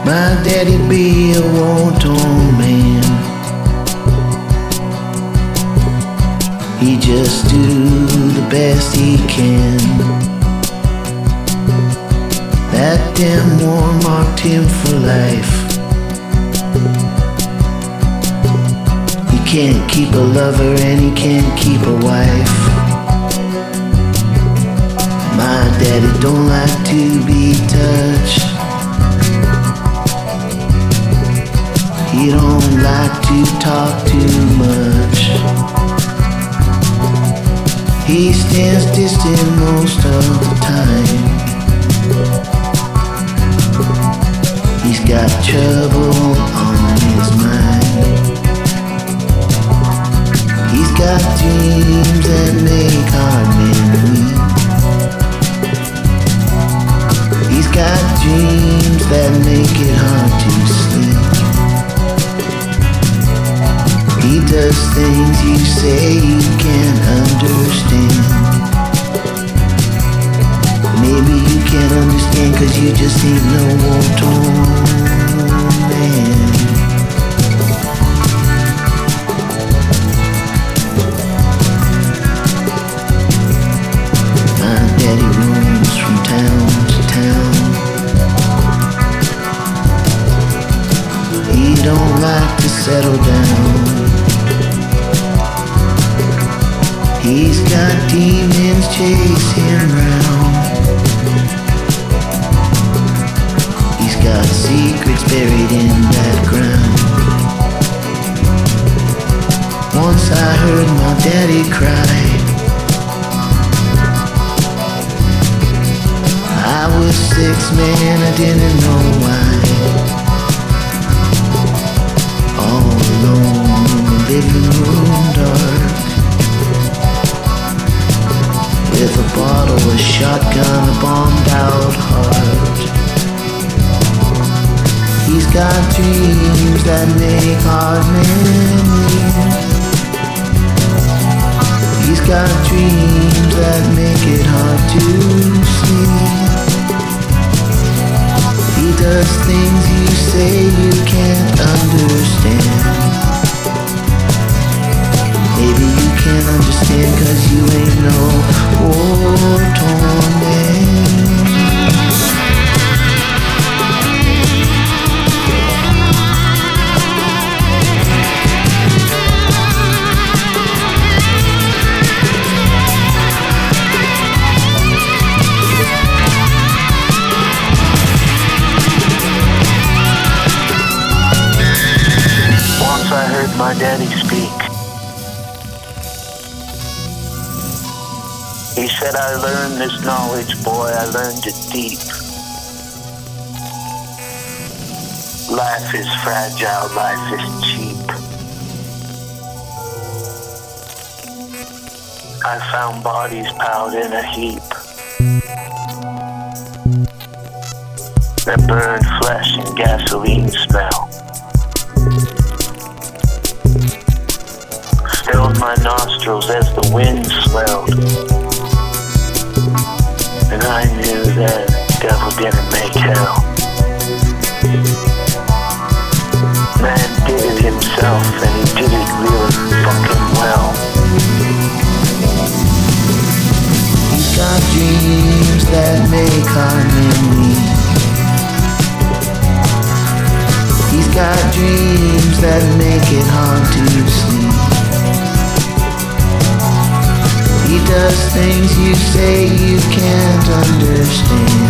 My daddy be a war-torn man. He just do the best he can. That damn war marked him for life. He can't keep a lover and he can't keep a wife. My daddy don't like to be touched. He don't like to talk too much. He stands distant most of the time. He's got trouble on his mind. He's got dreams that make hard men weep. He's got dreams that make it hard to sleep. He does things you say you can't understand. Maybe you can't understand cause you just ain't no war-torn man. My daddy roams from town to town. He don't like to settle down. He's got demons chase him round. He's got secrets buried in that ground. Once I heard my daddy cry. I was 6, man, I didn't know why. All alone in the living room dark, with a bottle, a shotgun, a bombed out heart. He's got dreams that make hard men weep. He's got dreams that make it hard to sleep. He does things you say you can't understand. Maybe you can't understand cause you ain't no war-torn man. Once I heard my daddy speak. He said, I learned this knowledge, boy, I learned it deep. Life is fragile, life is cheap. I found bodies piled in a heap that burned flesh and gasoline smell. Filled my nostrils as the wind swelled. And I knew that devil didn't make hell. Man did it himself, and he did it really fucking well. He's got dreams that make hard men weep. He's got dreams that make it hard to sleep. He does things you say you can't understand.